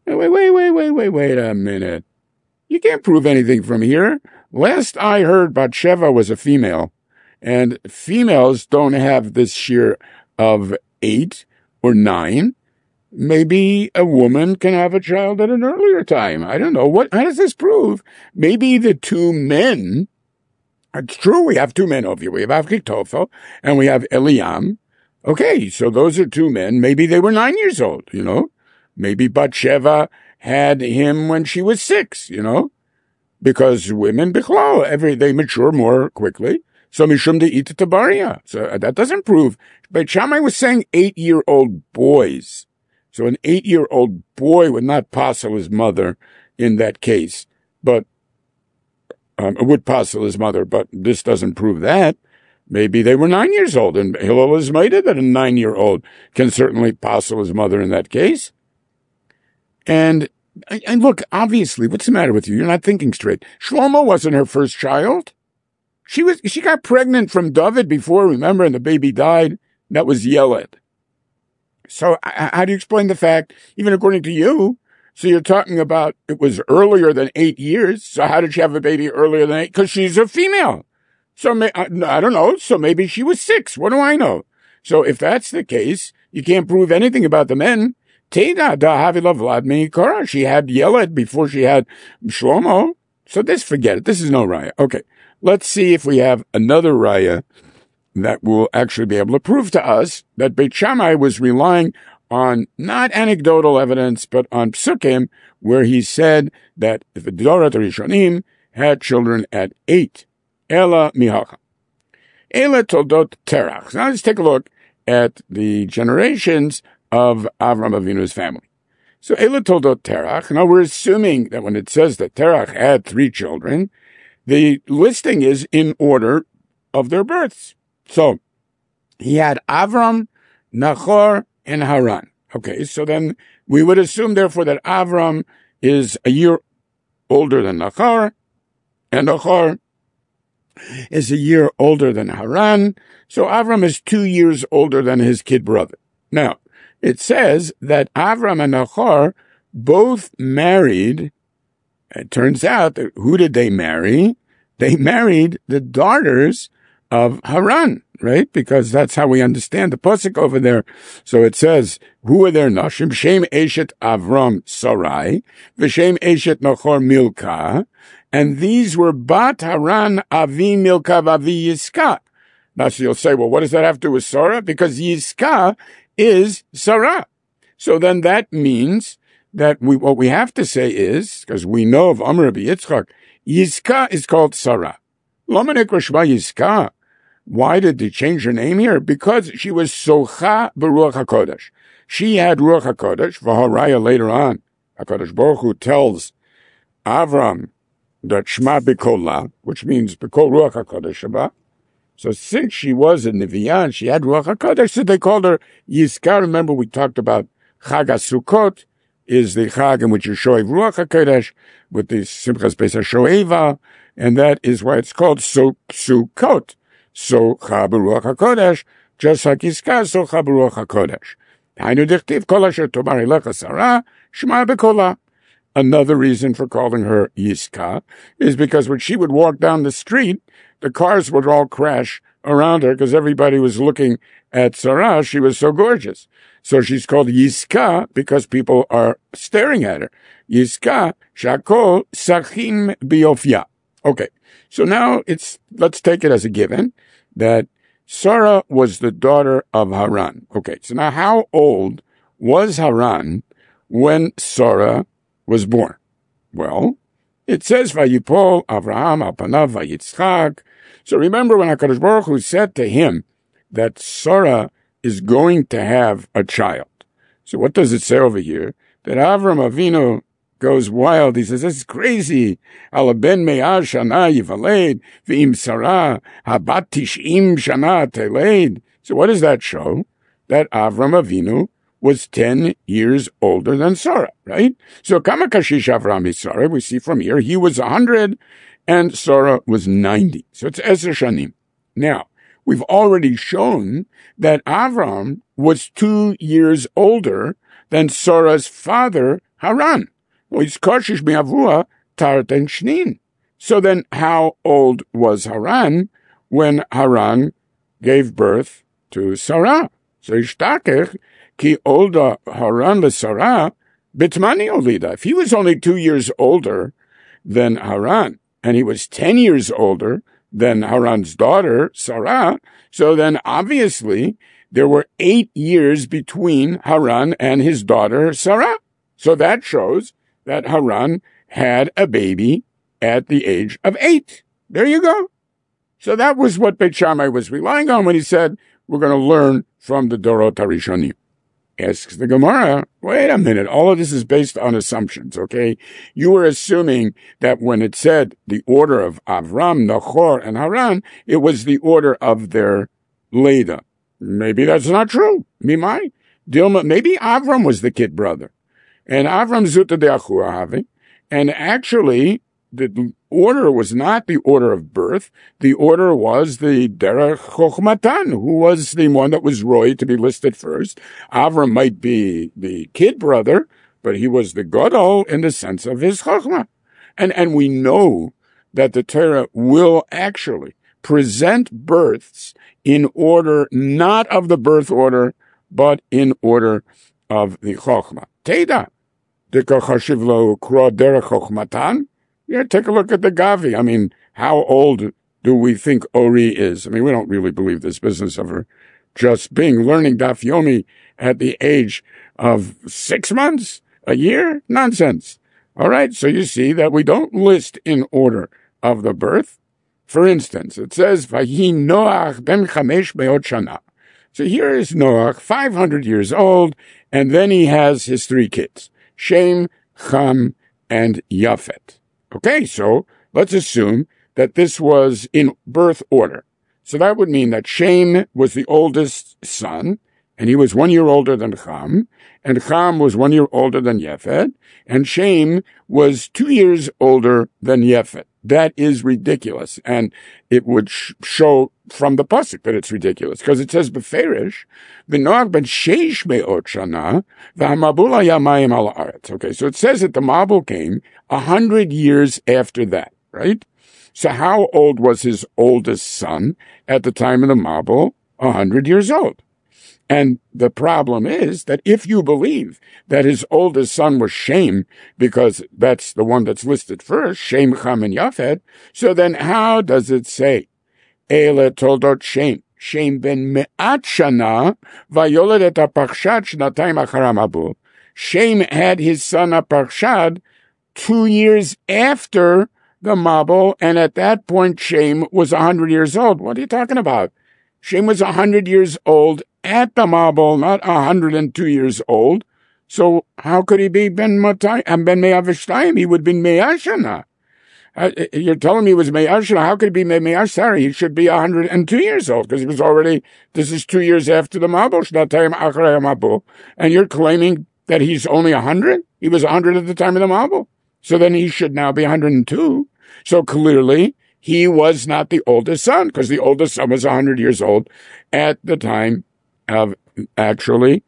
Wait a minute. You can't prove anything from here. Last I heard, Bathsheba was a female, and females don't have this shear of 8 or 9. Maybe a woman can have a child at an earlier time. I don't know. How does this prove? Maybe the 2 men, it's true, we have 2 men over here. We have Achitophel and we have Eliam. Okay, so those are 2 men. Maybe they were 9 years old, Maybe Bathsheba had him when she was 6, because women, they mature more quickly. So mishum de'ita tabaria. So that doesn't prove. But Shammai was saying 8-year-old boys. So an 8-year-old boy would not passel his mother in that case, but would passel his mother. But this doesn't prove that. Maybe they were 9 years old, and Hillel is mated that a 9-year-old can certainly passel his mother in that case. And look, obviously, what's the matter with you? You're not thinking straight. Shlomo wasn't her first child. She got pregnant from David before, remember, and the baby died. That was Yeled. So how do you explain the fact, even according to you, so you're talking about it was earlier than 8 years. So how did she have a baby earlier than 8? Because she's a female. So I don't know. So maybe she was 6. What do I know? So if that's the case, you can't prove anything about the men. Teda da Havila Vladmi Korah. She had Yeled before she had Shlomo. So forget it. This is no raya. Okay. Let's see if we have another raya that will actually be able to prove to us that Beit Shammai was relying on not anecdotal evidence, but on psukim, where he said that if the Dorat Rishonim had children at 8. Ela mihacha. Ela toldot terach. Now let's take a look at the generations of Avram Avinu's family. So Ela toldot terach. Now we're assuming that when it says that Terach had 3 children, the listing is in order of their births. So he had Avram, Nachor, and Haran. Okay, so then we would assume, therefore, that Avram is a year older than Nachor, and Nachor is a year older than Haran. So Avram is 2 years older than his kid brother. Now, it says that Avram and Nachor both married. It turns out that who did they marry? They married the daughters of Haran, right? Because that's how we understand the pasuk over there. So it says, who are their nashim? Shem Eshet Avram Sarai, v'Shem Eshet Nachor Milcah, and these were Bat Haran Avi Milcah Avi Yiscah. Now, so you'll say, well, what does that have to do with Sarah? Because Yiscah is Sarah. So then that means that what we have to say is, because we know of Amr Rabbi Yitzchak, Yiscah is called Sarah. Lama nekra shema Yiscah. Why did they change her name here? Because she was Socha B'Ruach HaKodesh. She had Ruach HaKodesh. V'haraya later on, HaKadosh Baruch Hu tells Avram that Shema B'Kolah, which means B'Kol Ruach HaKodesh Sheba. So since she was a Nevi'ah and she had Ruach HaKodesh, so they called her Yiscah. Remember we talked about Chag HaSukkot is the Chag in which you show Ruach HaKodesh with the Simchas Beis HaShoeva, and that is why it's called Sukkot. Socha B'Ruach HaKodesh, just like Yiscah, Socha B'Ruach HaKodesh. Hainu dichtiv kol asher tomar elecha Sarah, shema b'kolah. Another reason for calling her Yiscah is because when she would walk down the street, the cars would all crash around her because everybody was looking at Sarah. She was so gorgeous. So she's called Yiscah because people are staring at her. Yiscah, shakol sachim biyofya. Okay. So now let's take it as a given that Sarah was the daughter of Haran. Okay, so now how old was Haran when Sarah was born? Well, it says, Vayipol Avraham al panav vayitzchak. So remember when HaKadosh Baruch Hu said to him that Sarah is going to have a child. So what does it say over here? That Avram Avinu goes wild. He says, this is crazy. Ala ben me'ah shana yivaled, v'im Sarah, habat tish'im shana teled. So what does that show? That Avram Avinu was 10 years older than Sarah, right? So kama kashish Avram Sarah, we see from here, he was 100 and Sarah was 90. So it's Ezer Shanim. Now, we've already shown that Avram was 2 years older than Sarah's father, Haran. Well, he's kashish mi'avua tarten shnin. So then how old was Haran when Haran gave birth to Sarah? So ishtakech ki olda Haran leSarah bitmani olida. If he was only 2 years older than Haran, and he was 10 years older than Haran's daughter, Sarah, so then obviously there were 8 years between Haran and his daughter, Sarah. So that shows that Haran had a baby at the age of 8. There you go. So that was what Beit Shammai was relying on when he said, we're going to learn from the Dorot HaRishonim. Asks the Gemara, wait a minute, all of this is based on assumptions, okay? You were assuming that when it said the order of Avram, Nachor, and Haran, it was the order of their Leda. Maybe that's not true. Mimai? Dilma, maybe Avram was the kid brother. And Avram Zuta de Achuahavi. And actually, the order was not the order of birth. The order was the Derech Chochmatan, who was the one that was Roy to be listed first. Avram might be the kid brother, but he was the Gadol in the sense of his Chochmah. And we know that the Torah will actually present births in order, not of the birth order, but in order of the Chochmah. Teda, Dika Chashiv Lo Kro Derech Chochmatan. Yeah, take a look at the Gavi. I mean, how old do we think Ori is? I mean, we don't really believe this business of her just being learning Daf Yomi at the age of 6 months, a year? Nonsense. All right, so you see that we don't list in order of the birth. For instance, it says, Vayi Noach ben Chamesh me'ot shana. So here is Noach, 500 years old, and then he has his 3 kids, Shem, Cham, and Yafet. Okay, so let's assume that this was in birth order. So that would mean that Shem was the oldest son, and he was 1 year older than Cham, and Cham was 1 year older than Yefet, and Shem was 2 years older than Yefet. That is ridiculous, and it would show from the pasuk that it's ridiculous, because it says beferish, v'noach ben sheish me'ot shana, v'hamabul hayamayim al haaretz. Okay, so it says that the Mabul came 100 years after that, right? So how old was his oldest son at the time of the Mabul? 100 years old. And the problem is that if you believe that his oldest son was Shem, because that's the one that's listed first, Shem, Cham, and Yafet, so then how does it say, Eile toldot Shem, Shem ben me'at shana, vayoled et ha'parshad shnatayim achar ha'mabul. Shem had his son Aparshad 2 years after the Mabul, and at that point Shem was 100 years old. What are you talking about? Shem was 100 years old at the Mabul, not 102 years old. So how could he be ben me'avishtaim? He would be me'ashana. You're telling me he was me'ashana. How could he be me'ashara? He should be 102 years old, because he was already, this is 2 years after the Mabul, shnatayim acharei Mabul. And you're claiming that he's only 100? He was 100 at the time of the Mabul. So then he should now be 102. So clearly, he was not the oldest son, because the oldest son was 100 years old at the time of actually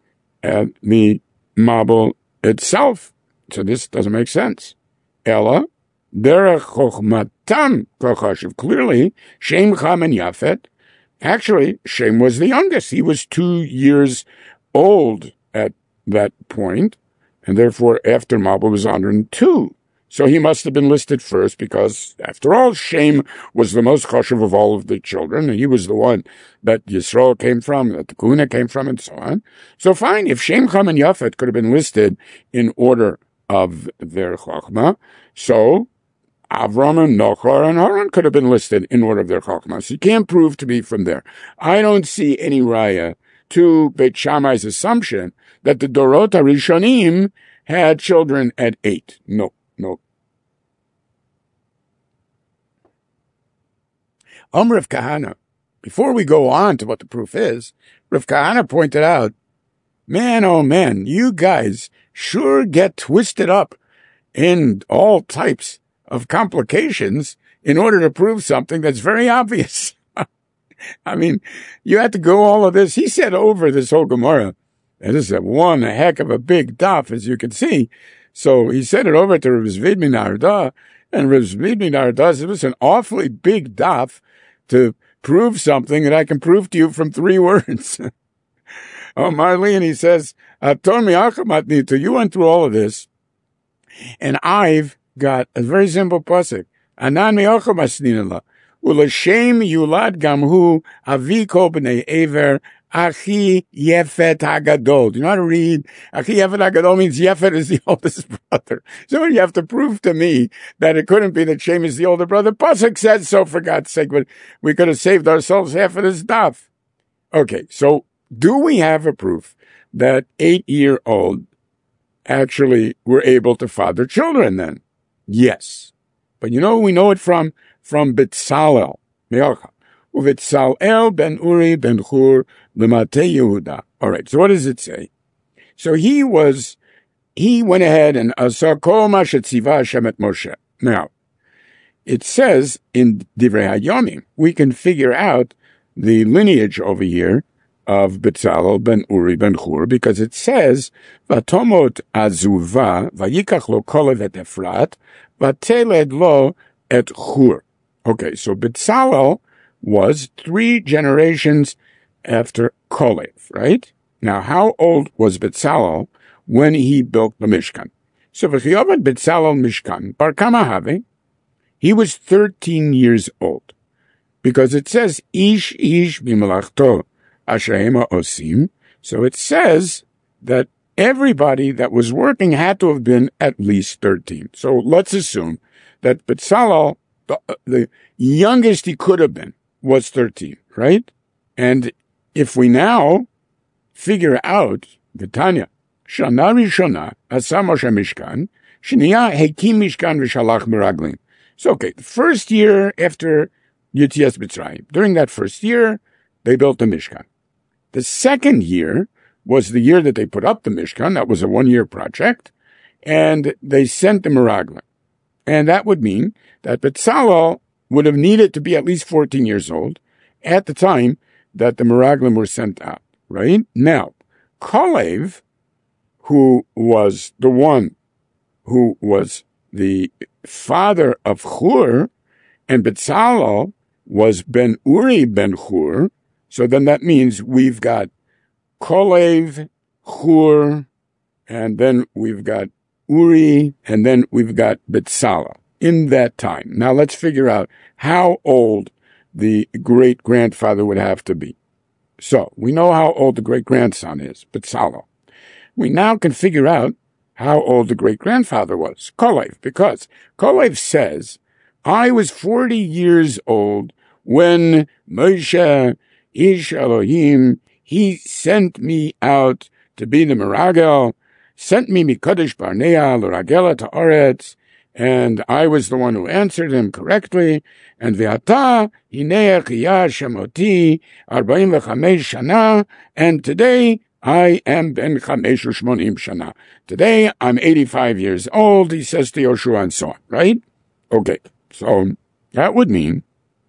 the Mabul itself. So this doesn't make sense. Ella, derech chochmatam kochashiv. Clearly, Shem, Cham, and Yafet, actually, Shem was the youngest. He was 2 years old at that point, and therefore after Mabul was 102. So he must have been listed first because, after all, Shem was the most chashuv of all of the children, and he was the one that Yisrael came from, that the Kahuna came from, and so on. So fine, if Shem, Cham, and Yafet could have been listed in order of their chachma, so Avram and Nochar and Haran could have been listed in order of their chachma. So you can't prove to be from there. I don't see any raya to Beit Shammai's assumption that the Dorot HaRishonim had children at 8. No. Rav Kahana, before we go on to what the proof is, Rav Kahana pointed out, man, oh man, you guys sure get twisted up in all types of complications in order to prove something that's very obvious. I mean, you had to go all of this. He said over this whole Gemara, and this is one heck of a big daf, as you can see. So he said it over to Rav Zvid min Arda, and Rav Zvid min Arda said, it was an awfully big daf to prove something that I can prove to you from 3 words. Oh, Marlene, he says, you went through all of this, and I've got a very simple pasuk. Anan mi'achamasninala. U'lashem yulad gamhu avi kol b'nei Ever achi Yefet hagadol. Do you know how to read? Achi Yefet hagadol means Yefet is the oldest brother. So you have to prove to me that it couldn't be that Shem is the older brother. Pasuk said so, for God's sake, but we could have saved ourselves half of this daf. Okay, so do we have a proof that 8-year-old actually were able to father children then? Yes. But you know, we know it from Betzalel. Uvetzalel ben Uri ben Hur lemate Yehuda. All right, so what does it say? So he went ahead and asa kol ma shetziva Hashem et Moshe. Now, it says in Divrei Hayomim, we can figure out the lineage over here of Betzalel ben Uri ben Hur, because it says, Vatomot azuva, vayikach lo kolev et Efrat, vateled lo et Hur. Okay, so Betzalel was 3 generations after Kolev, right? Now, how old was Betzalel when he built the Mishkan? So, v'chiyavad Betzalel Mishkan, bar kama have, he was 13 years old, because it says, ish b'melachto ashrema osim. So it says that everybody that was working had to have been at least 13. So let's assume that Betzalel, the youngest he could have been, was 13, right? And if we now figure out the Tanya, Shana Rishona asa Moshe Mishkan, Shniya Hekim Mishkan v'shalach meraglim. So okay, the first year after Yetzias Mitzrayim, during that first year, they built the Mishkan. The second year was the year that they put up the Mishkan. That was a 1-year project. And they sent the Meraglim. And that would mean that Betzalel would have needed to be at least 14 years old at the time that the Meraglim were sent out, right? Now, Kolev, who was the one who was the father of Hur, and Betzalel was Ben Uri ben Hur. So then that means we've got Kolev, Hur, and then we've got Uri, and then we've got Betzalel in that time. Now let's figure out how old the great-grandfather would have to be. So we know how old the great-grandson is, Betzalel. We now can figure out how old the great-grandfather was, Kolev, because Kolev says, I was 40 years old when Moshe Ish Elohim, he sent me out to be the Meragel, sent me Mikodesh Barnea l'Ragela to Oretz, and I was the one who answered him correctly. And Ve'ata hinei Chiyah Shemoti 45 shana, and today I am Ben Chamesh U'Shmonim Shana. Today I'm 85 years old, he says to Yoshua, and so on, right? Okay, so that would mean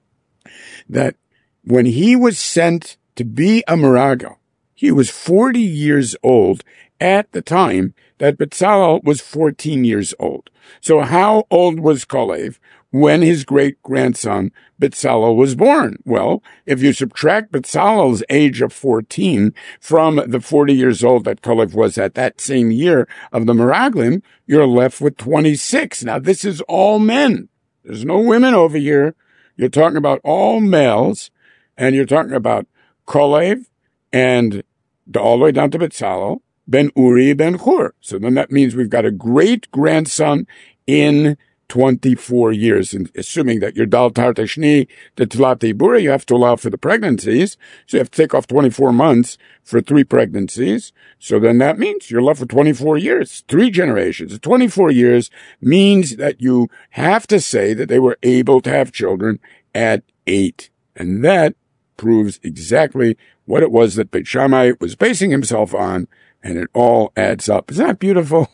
that when he was sent to be a Meragel, he was 40 years old at the time that Betzalel was 14 years old. So how old was Kolev when his great-grandson Betzalel was born? Well, if you subtract Betzalel's age of 14 from the 40 years old that Kolev was at that same year of the Meraglim, you're left with 26. Now, this is all men. There's no women over here. You're talking about all males, and you're talking about Kolev and all the way down to Betzalel, Ben Uri, Ben Hur. So then that means we've got a great-grandson in 24 years, and assuming that you're dal tartashni to tlat ibura, you have to allow for the pregnancies. So you have to take off 24 months for 3 pregnancies. So then that means you're left with 24 years, 3 generations. 24 years means that you have to say that they were able to have children at 8. And that proves exactly what it was that Beit Shammai was basing himself on, and it all adds up. Isn't that beautiful?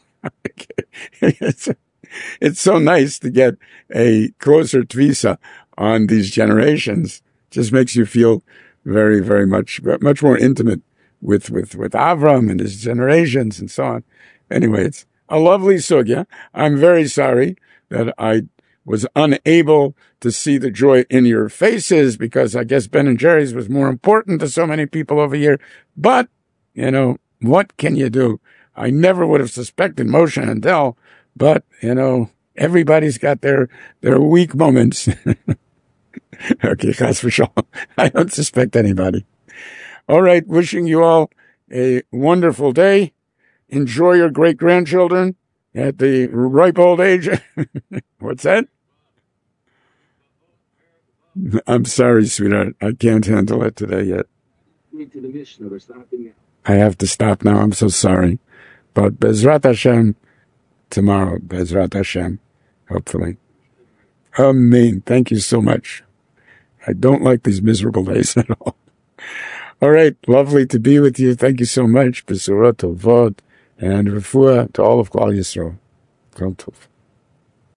It's so nice to get a closer tvisa on these generations. Just makes you feel very, very much more intimate with Avram and his generations and so on. Anyway, it's a lovely sugya. I'm very sorry that I was unable to see the joy in your faces because I guess Ben and Jerry's was more important to so many people over here. But, what can you do? I never would have suspected Moshe and Del. But, everybody's got their weak moments. Okay, chas v'shalom. I don't suspect anybody. All right, wishing you all a wonderful day. Enjoy your great-grandchildren at the ripe old age. What's that? I'm sorry, sweetheart. I can't handle it today yet. I have to stop now. I'm so sorry. But Bezrat Hashem, tomorrow, Bezrat Hashem, hopefully. Amen. Thank you so much. I don't like these miserable days at all. All right. Lovely to be with you. Thank you so much. Besurah Tovot and Refuah to all of Klal Yisrael. Kol Tov.